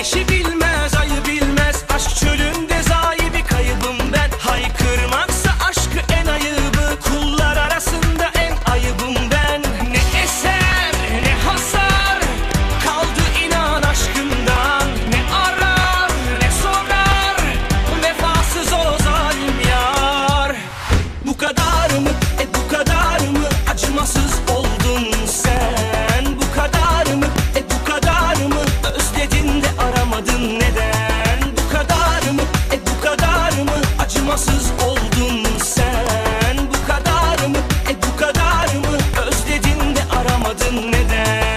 Güneşi bilmez, ayı bilmez, aşk çölünde zayi bir kaybım ben. Haykırmaksa aşkı en ayıbı, kullar arasında en ayıbım ben. Ne eser ne hasar kaldı inan aşkımdan. Ne arar ne sorar, vefasız o zalim yar. Bu kadar mı, bu kadar mı acımasız oldun sen? Bu kadar mı, bu kadar mı özledin de aramadın neden? Bu kadar mı, bu kadar mı acımasız oldun sen? Bu kadar mı, bu kadar mı özledin de aramadın neden?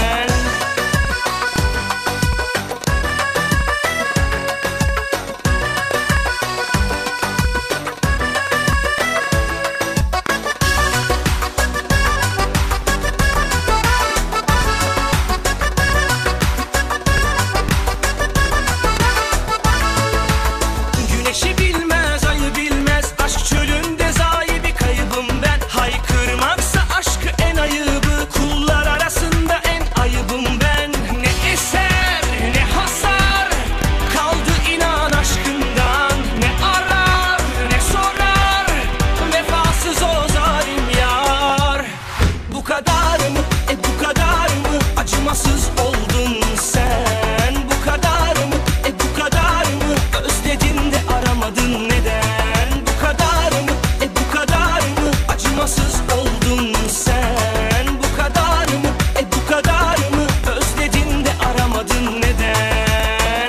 Güneşi bilmez, ayı bilmez, aşk çölünde zayi bir kaybım ben. Haykırmaksa aşkı en ayıbı, kullar arasında en ayıbım ben. Ne eser ne hasar kaldı inan aşkımdan. Ne arar ne sorar, vefasız o zalim yar. Bu kadar mı, bu kadar mı acımasız oldun sen? Bu kadar mı, bu kadar mı özledin de aramadın neden? Bu kadar mı, bu kadar mı acımasız oldun sen? Bu kadar mı, bu kadar mı özledin de aramadın neden?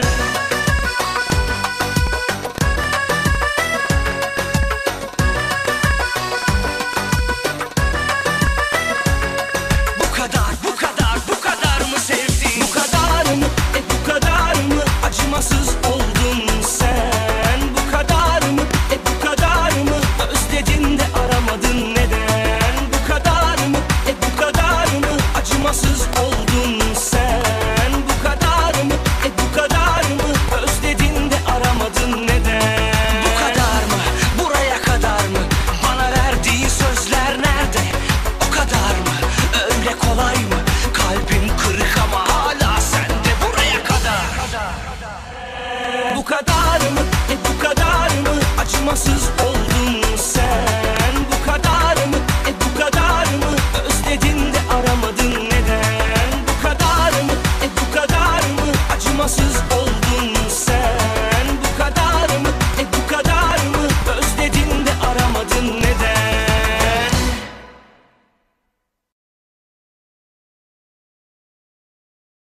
Bu kadar, bu kadar, bu kadar mı sevdin? Bu kadar mı, bu kadar mı acımasız oldun sen? Bu kadar mı, bu kadar mı özledin de aramadın neden? Bu kadar mı, bu kadar mı acımasız oldun sen? Bu kadar mı, bu kadar mı özledin de aramadın neden? Bu kadar mı, buraya kadar mı? Bana verdiğin sözler nerede? O kadar mı, öyle kolay mı? Kalbim kırık ama hala sende, buraya kadar. Bu kadar mı, bu kadar mı acımasız oldun